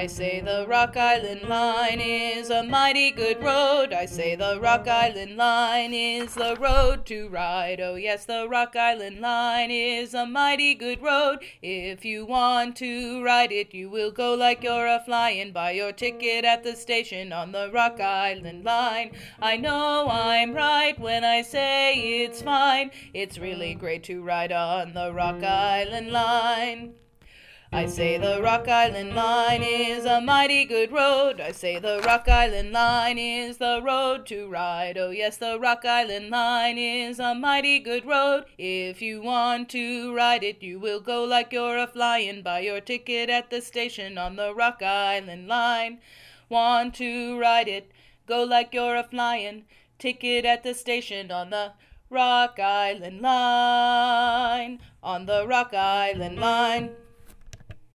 I say the Rock Island Line is a mighty good road. I say the Rock Island Line is the road to ride. Oh yes, the Rock Island Line is a mighty good road. If you want to ride it, you will go like you're a-flying. Buy your ticket at the station on the Rock Island Line. I know I'm right when I say it's fine. It's really great to ride on the Rock Island Line. I say the Rock Island Line is a mighty good road. I say the Rock Island Line is the road to ride. Oh yes, the Rock Island Line is a mighty good road. If you want to ride it, you will go like you're a-flying. Buy your ticket at the station on the Rock Island Line. Want to ride it? Go like you're a-flying. Ticket at the station on the Rock Island Line. On the Rock Island Line.